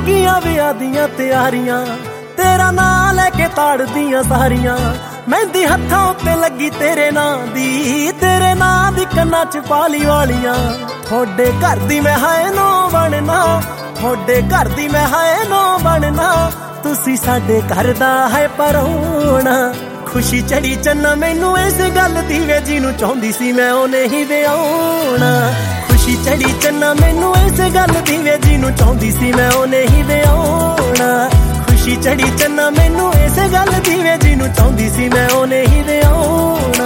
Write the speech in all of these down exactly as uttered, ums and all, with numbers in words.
ਲੱਗੀਆਂ ਵਿਆਹ ਦੀਆਂ ਤਿਆਰੀਆਂ, तेरा नां लैके ताड़दियां सारियां। मेहंदी हत्थां उत्ते लगी तेरे नां दी, तेरे नां दी कन्नां च पाली वालियां। थोड़े घर दी मैं हाय नो बनना, थोड़े घर दी मैं हाय नो बनना, तुसी साडे घर दा है परौना। खुशी चढ़ी चन्ना मैनू इस गल दी वे, जिनू चाहुंदी सी मैं ओ नहीं विआउणा। खुशी चढ़ी चन्ना मैनू इस गल दी वे, जिनू चाहुंदी सी मैं ओ नहीं विआउणा। खुशी चढ़ी चन्ना मैनू इस गल दी वे, जिनू चाहुंदी सी मैं ओ नहीं विआउणा।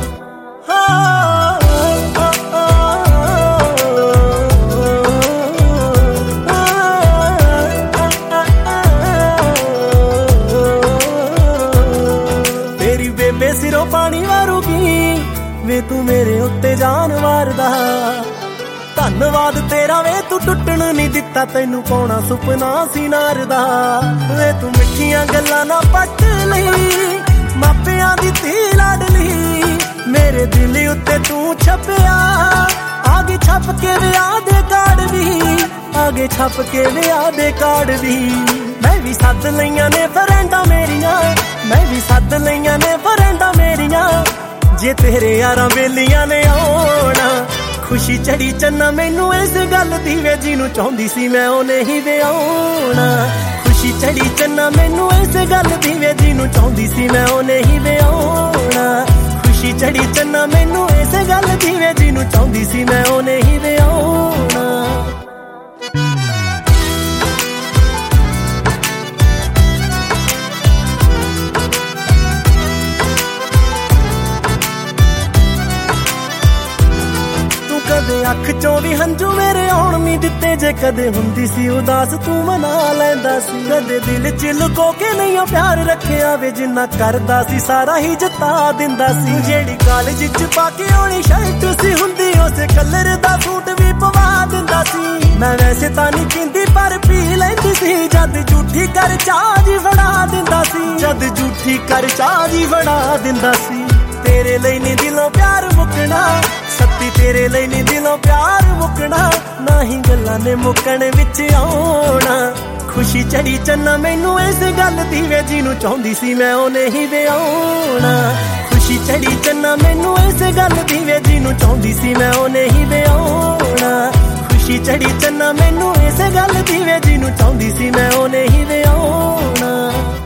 तेरी बेबे सिरों पानी वारूगी वे, तू मेरे उत्ते जान वारदा। धन्नवाद तेरा वे, तू टुटण नहीं दिता, तैनू पाउणा सुपना सी नार दा। वे तू मिठियां गल्लां ना पट लई, मापियां दी धी लाडली। मेरे दिल उत्ते तू छपया, आगे छप के विआह दे कार्ड भी, आगे छप के विआह दे कार्ड भी। मैं भी सद लईयां ने फ्रेंडां मेरियां, मैं भी सद लईयां ने फ्रेंडां मेरियां, जे तेरे यारां बेलियां ने आउणा। खुशी चढ़ी चन्ना मैनू इस गल दी वे, जिनू चाहुंदी सी मैं ओ नहीं विआउणा। खुशी चढ़ी चन्ना मैनू इस गल दी वे, जिनू चाहुंदी सी मैं ओ नहीं विआउणा। खुशी चढ़ी चन्ना मैनू इस गल दी वे, जिनू चाहुंदी सी मैं ओ नहीं विआउणा। कदे अख चों भी हंजू मेरे आउण नहीं दिते, जे कदे हुंदी सी उदास तू मना लैंदा सी। कदे दिल च लुको के नहीं प्यार रखिया वे, जिन्ना करदा सी सारा ही जता दिंदा सी। जेड़ी कॉलेज च पाके आउणी शर्ट सी हुंदी, उस कलर दा सूट भी पवा दिंदा सी। मैं वैसे तां नहीं पींदी पर पी लैंदी सी, जद झूठी कर चाह जी फड़ा दिंदा सी, जद झूठी कर चाह जी फड़ा दिंदा सी। तेरे ਲਈ नहीं दिलों प्यार मुकना, सत्ती तेरे ਲਈ नहीं दिलों प्यार मुकना, ना ही गल्लां ने मुकण विच आउणा। खुशी चढ़ी चन्ना मैनू इस गल दी वे, जिनू चाहुंदी सी मैं ओ नहीं विआउणा। खुशी चढ़ी चन्ना मैनू इस गल दी वे, जिनू चाहुंदी सी मैं ओ नहीं विआउणा। खुशी चढ़ी चन्ना मैनू इस गल दी वे, जिनू चाहुंदी सी मैं ओ नहीं विआउणा।